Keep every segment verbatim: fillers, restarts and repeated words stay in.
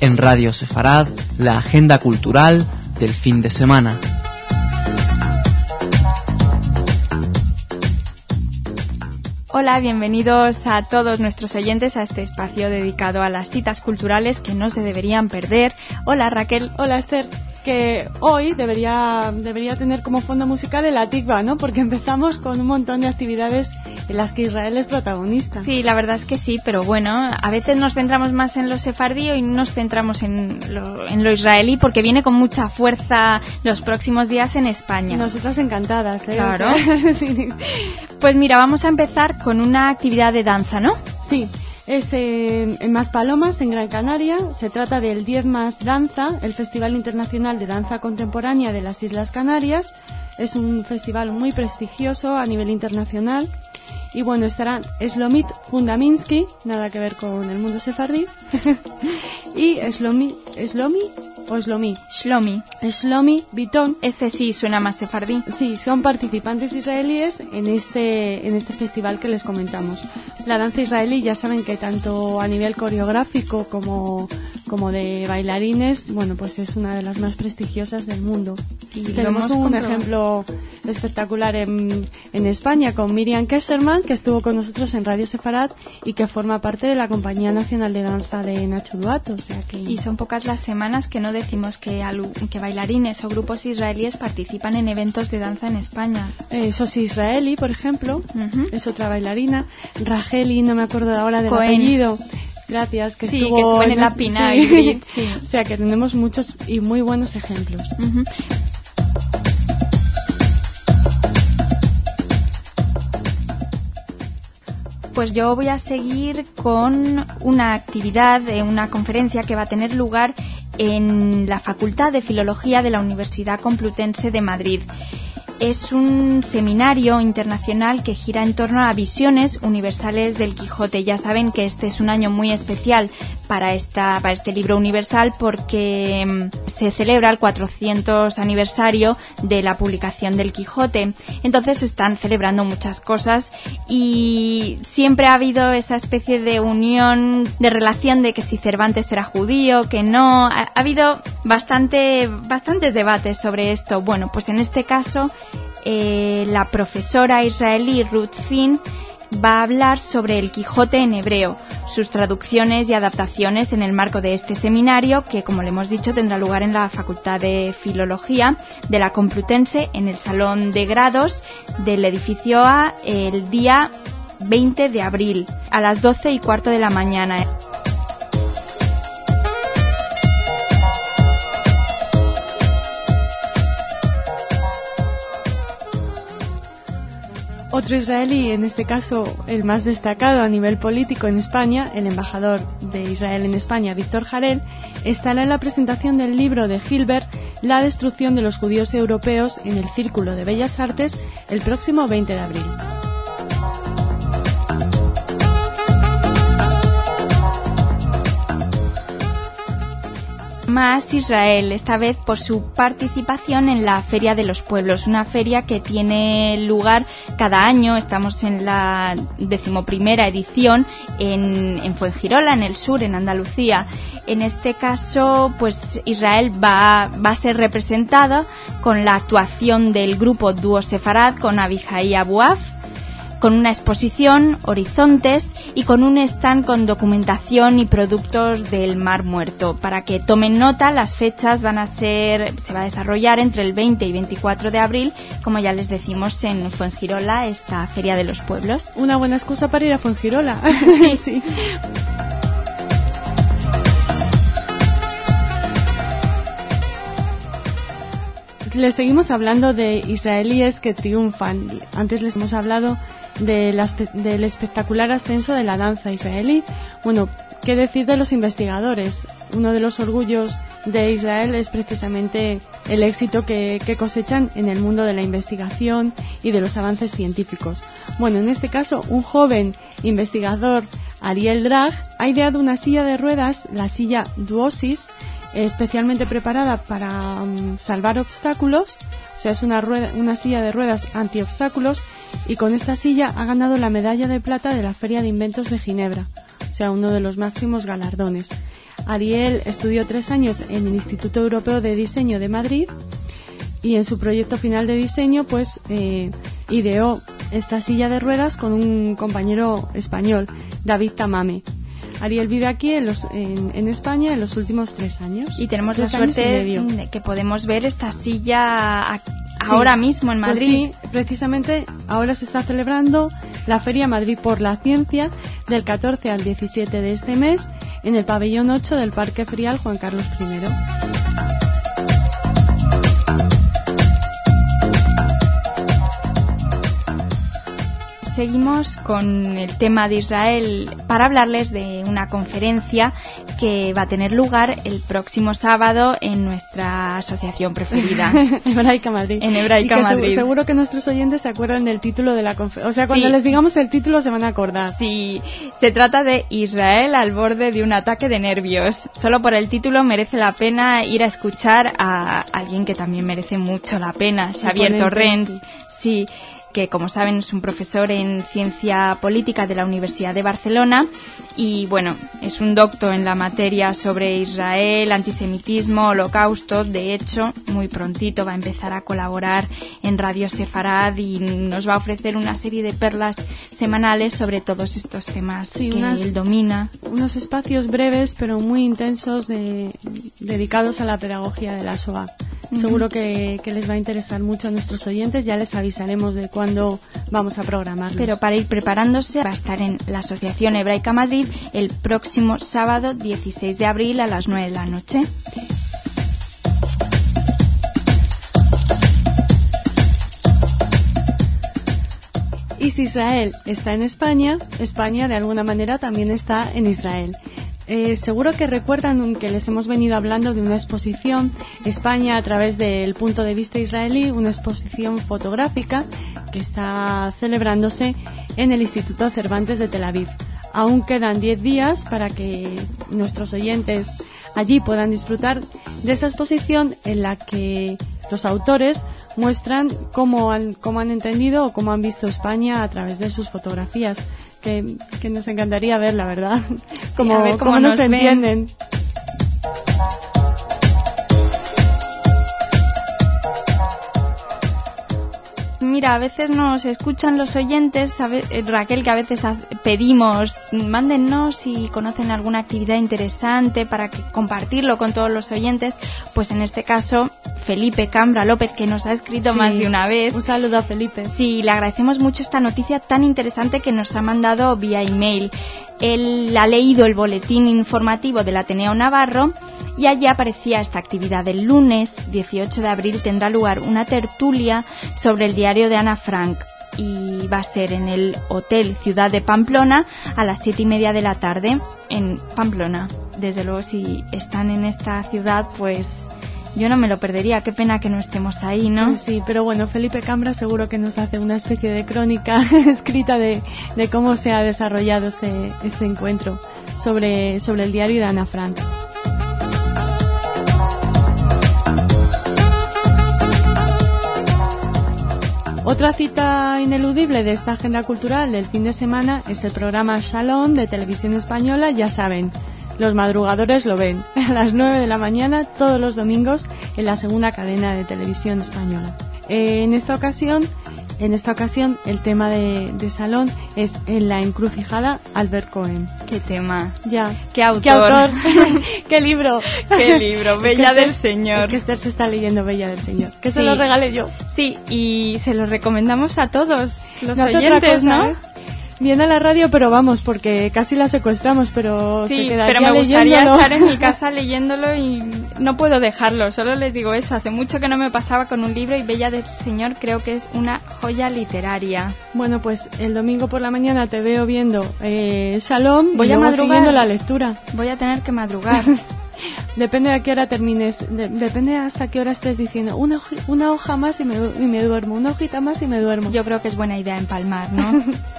En Radio Sefarad, la agenda cultural del fin de semana. Hola, bienvenidos a todos nuestros oyentes a este espacio dedicado a las citas culturales que no se deberían perder. Hola, Raquel. Hola, Esther. Que hoy debería debería tener como fondo musical el Atikva, ¿no? Porque empezamos con un montón de actividades en las que Israel es protagonista. Sí, la verdad es que sí, pero bueno, a veces nos centramos más en lo sefardí y nos centramos en lo, en lo israelí porque viene con mucha fuerza los próximos días en España. Nosotras encantadas, ¿eh? Claro. O sea, sí. Pues mira, vamos a empezar con una actividad de danza, ¿no? Sí. Es eh, en Maspalomas, en Gran Canaria. Se trata del diez Más Danza, el Festival Internacional de Danza Contemporánea de las Islas Canarias. Es un festival muy prestigioso a nivel internacional. Y bueno, estarán Shlomit Fundaminsky, nada que ver con el mundo sefardí, y Shlomi, ¿Shlomi o Shlomi? Shlomi. Shlomi Bitton. Este sí suena más sefardí. Sí, son participantes israelíes en este en este festival que les comentamos. La danza israelí, ya saben que tanto a nivel coreográfico como como de bailarines, bueno, pues es una de las más prestigiosas del mundo. Y tenemos un comprobado. ejemplo espectacular en, en España con Miriam Kesserman, que estuvo con nosotros en Radio Sefarad y que forma parte de la Compañía Nacional de Danza de Nacho Duato. O sea que... Y son pocas las semanas que no decimos que, alu- que bailarines o grupos israelíes participan en eventos de danza en España. Eh, Sosi Israeli, por ejemplo, Uh-huh. es otra bailarina. Rajeli, no me acuerdo ahora del Cohen. apellido. Gracias, que Sí, estuvo... que estuvo en la Pina y Brit, sí. O sea que tenemos muchos y muy buenos ejemplos. Uh-huh. Pues yo voy a seguir con una actividad, eh, una conferencia que va a tener lugar en la Facultad de Filología de la Universidad Complutense de Madrid. Es un seminario internacional que gira en torno a visiones universales del Quijote. Ya saben que este es un año muy especial para esta para este libro universal porque mm, se celebra el cuatrocientos aniversario de la publicación del Quijote. Entonces están celebrando muchas cosas y siempre ha habido esa especie de unión, de relación de que si Cervantes era judío, que no. Ha, ha habido bastante bastantes debates sobre esto. Bueno, pues en este caso Eh, la profesora israelí Ruth Finn va a hablar sobre el Quijote en hebreo, sus traducciones y adaptaciones en el marco de este seminario que, como le hemos dicho, tendrá lugar en la Facultad de Filología de la Complutense en el Salón de Grados del edificio A el día veinte de abril a las doce y cuarto de la mañana. Otro israelí, en este caso el más destacado a nivel político en España, el embajador de Israel en España, Víctor Jarel, estará en la presentación del libro de Hilbert, La destrucción de los judíos europeos en el Círculo de Bellas Artes, el próximo veinte de abril. Más Israel, esta vez por su participación en la Feria de los Pueblos, una feria que tiene lugar cada año. Estamos en la decimoprimera edición en, en Fuengirola, en el sur, en Andalucía. En este caso, pues Israel va, va a ser representada con la actuación del grupo Dúo Sefarad con Abihai Abuaf, con una exposición, Horizontes, y con un stand con documentación y productos del Mar Muerto. Para que tomen nota, las fechas van a ser, se va a desarrollar entre el veinte y veinticuatro de abril, como ya les decimos, en Fuengirola, esta Feria de los Pueblos. Una buena excusa para ir a Fuengirola. Sí. Sí. Les seguimos hablando de israelíes que triunfan. Antes les hemos hablado de la, del espectacular ascenso de la danza israelí. Bueno, ¿qué decir de los investigadores? Uno de los orgullos de Israel es precisamente el éxito que, que cosechan en el mundo de la investigación y de los avances científicos. Bueno, en este caso, un joven investigador, Ariel Drag, ha ideado una silla de ruedas, la silla Duosis, especialmente preparada para um, salvar obstáculos. O sea, es una, rueda, una silla de ruedas antiobstáculos, y con esta silla ha ganado la medalla de plata de la Feria de Inventos de Ginebra, o sea, uno de los máximos galardones. Ariel estudió tres años en el Instituto Europeo de Diseño de Madrid y en su proyecto final de diseño pues eh, ideó esta silla de ruedas con un compañero español, David Tamame. Ariel vive aquí en, los, en, en España en los últimos tres años. Y tenemos la suerte de que podemos ver esta silla ahora sí, mismo en Madrid. Pues sí, precisamente ahora se está celebrando la Feria Madrid por la Ciencia del catorce al diecisiete de este mes en el pabellón ocho del Parque Ferial Juan Carlos primero. Seguimos con el tema de Israel para hablarles de una conferencia que va a tener lugar el próximo sábado en nuestra asociación preferida. Hebraica Madrid. En Hebraica y Madrid. Seguro, seguro que nuestros oyentes se acuerdan del título de la conferencia. O sea, cuando sí. les digamos el título se van a acordar. Sí, se trata de Israel al borde de un ataque de nervios. Solo por el título merece la pena ir a escuchar a alguien que también merece mucho la pena, Xavier Torrens. Sí. que como saben es un profesor en ciencia política de la Universidad de Barcelona y bueno, es un doctor en la materia sobre Israel, antisemitismo, holocausto. De hecho, muy prontito va a empezar a colaborar en Radio Sefarad y nos va a ofrecer una serie de perlas semanales sobre todos estos temas sí, que unas, él domina. Unos espacios breves pero muy intensos de, dedicados a la pedagogía de la Shoah. Uh-huh. Seguro que, que les va a interesar mucho a nuestros oyentes, ya les avisaremos de cuándo vamos a programarlos. Pero para ir preparándose va a estar en la Asociación Hebraica Madrid el próximo sábado dieciséis de abril a las nueve de la noche. Y si Israel está en España, España de alguna manera también está en Israel. Eh, seguro que recuerdan que les hemos venido hablando de una exposición España a través del punto de vista israelí, una exposición fotográfica que está celebrándose en el Instituto Cervantes de Tel Aviv. Aún quedan diez días para que nuestros oyentes allí puedan disfrutar de esa exposición en la que los autores muestran cómo han, cómo han entendido o cómo han visto España a través de sus fotografías. Que, que nos encantaría ver, la verdad, cómo, sí, cómo, cómo nos, nos entienden. Mira, a veces nos escuchan los oyentes, ¿sabes? Raquel, que a veces pedimos, mándennos si conocen alguna actividad interesante para que compartirlo con todos los oyentes. Pues en este caso, Felipe Cambra López, que nos ha escrito sí, más de una vez. Un saludo a Felipe. Sí, le agradecemos mucho esta noticia tan interesante que nos ha mandado vía email. Él ha leído el boletín informativo del Ateneo Navarro y allí aparecía esta actividad. El lunes dieciocho de abril tendrá lugar una tertulia sobre el diario de Ana Frank y va a ser en el Hotel Ciudad de Pamplona a las siete y media de la tarde en Pamplona. Desde luego, si están en esta ciudad, pues yo no me lo perdería. Qué pena que no estemos ahí, ¿no? Sí, pero bueno, Felipe Cambra seguro que nos hace una especie de crónica escrita de, de cómo se ha desarrollado este, este encuentro sobre, sobre el diario de Ana Frank. Otra cita ineludible de esta agenda cultural del fin de semana es el programa Shalom de Televisión Española. Ya saben, los madrugadores lo ven a las nueve de la mañana todos los domingos en la segunda cadena de televisión española. Eh, en esta ocasión, en esta ocasión el tema de, de Salón es En la encrucijada, Albert Cohen. Qué tema. Ya. Qué autor. Qué autor. Qué libro. Qué libro. Bella es que del Esther, Señor. Es que Esther se está leyendo Bella del Señor. Que sí. se lo regalé yo. Sí, y se lo recomendamos a todos los no oyentes, cosa, ¿no? ¿eh? Viene a la radio, pero vamos, porque casi la secuestramos, pero sí, se quedaría pero me gustaría leyéndolo. estar en mi casa leyéndolo y no puedo dejarlo. Solo les digo eso, hace mucho que no me pasaba con un libro y Bella del Señor creo que es una joya literaria. Bueno, pues el domingo por la mañana te veo viendo eh, Shalom. Voy y a madrugar. Siguiendo la lectura. Voy a tener que madrugar. Depende de a qué hora termines, de, depende hasta qué hora estés diciendo una, hoja, una hoja más y me, y me duermo, una hojita más y me duermo. Yo creo que es buena idea empalmar, ¿no?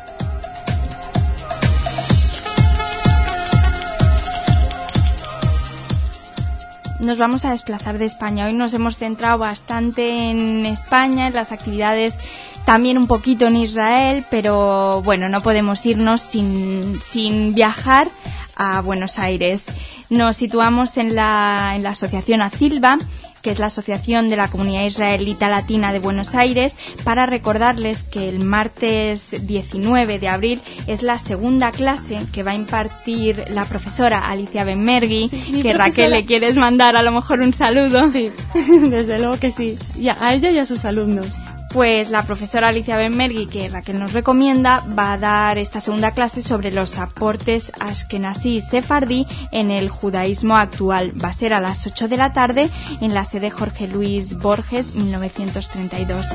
Nos vamos a desplazar de España. Hoy nos hemos centrado bastante en España, en las actividades, también un poquito en Israel, pero bueno, no podemos irnos sin, sin viajar a Buenos Aires. Nos situamos en la, en la asociación ACILBA, que es la Asociación de la Comunidad Israelita Latina de Buenos Aires, para recordarles que el martes diecinueve de abril es la segunda clase que va a impartir la profesora Alicia Benmergui, sí, que profesora... Raquel, ¿le quieres mandar a lo mejor un saludo? Sí, desde luego que sí, y a, a ella y a sus alumnos. Pues la profesora Alicia Benmergui, que Raquel nos recomienda, va a dar esta segunda clase sobre los aportes ashkenazí y sefardí en el judaísmo actual. Va a ser a las ocho de la tarde en la sede Jorge Luis Borges, mil novecientos treinta y dos.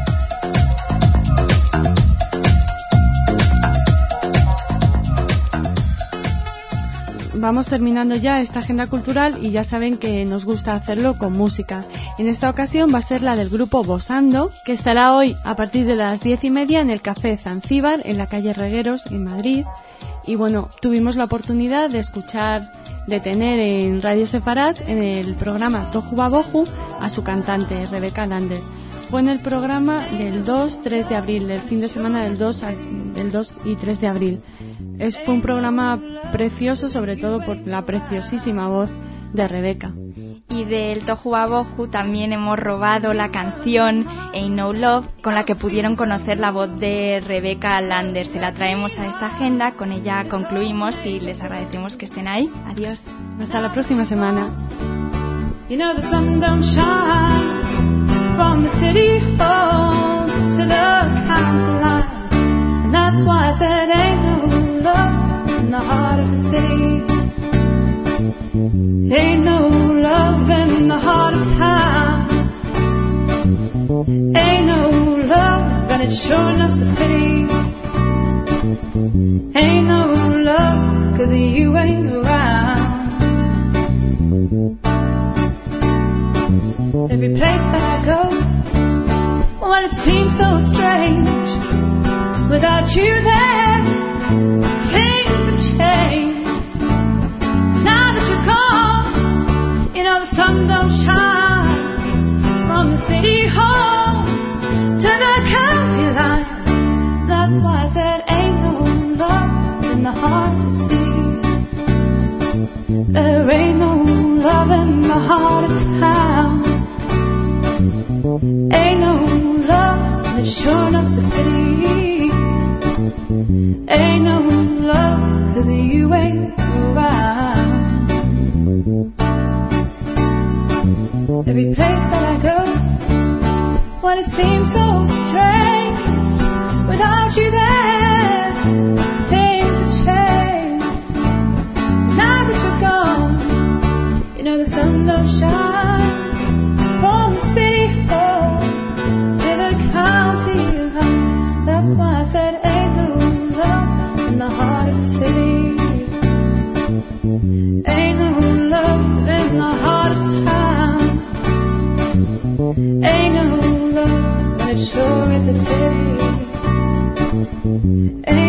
Vamos terminando ya esta agenda cultural y ya saben que nos gusta hacerlo con música. En esta ocasión va a ser la del grupo Bosando, que estará hoy a partir de las diez y media en el Café Zanzíbar, en la calle Regueros, en Madrid. Y bueno, tuvimos la oportunidad de escuchar, de tener en Radio Sefarat, en el programa Tohu Babohu, a su cantante, Rebeca Lander. Fue en el programa del dos tres de abril, del fin de semana del dos, del dos y tres de abril. Es, fue un programa precioso, sobre todo por la preciosísima voz de Rebeca. Y del Tohu Babohu también hemos robado la canción Ain't No Love, con la que pudieron conocer la voz de Rebeca Lander. Se la traemos a esta agenda, con ella concluimos y les agradecemos que estén ahí. Adiós. Hasta la próxima semana. You know the sun don't shine from the city hall to the county line, and that's why I said ain't no love in the heart of the city. Ain't no love in the heart of town. Ain't no love, and it sure enough's a pity. Ain't no love, 'cause you ain't around. Every place that I go, well, it seems so strange. Without you there, things have changed. Now that you're gone, you know the sun don't shine from the city hall to the county line. That's why I said ain't no love in the heart of the sea. There ain't no love in the heart of town. Ain't no love, and it sure enough's a pity. Ain't no love, 'cause you ain't around. Every place that I go, well, it seems so strange. Without you there, things have changed. Now that you're gone, you know the sun don't shine from the city hall to the county line. That's why I said ain't no love in the heart of the city. Ain't no love in the heart of town. Ain't no love, and it sure is a pity. Ain't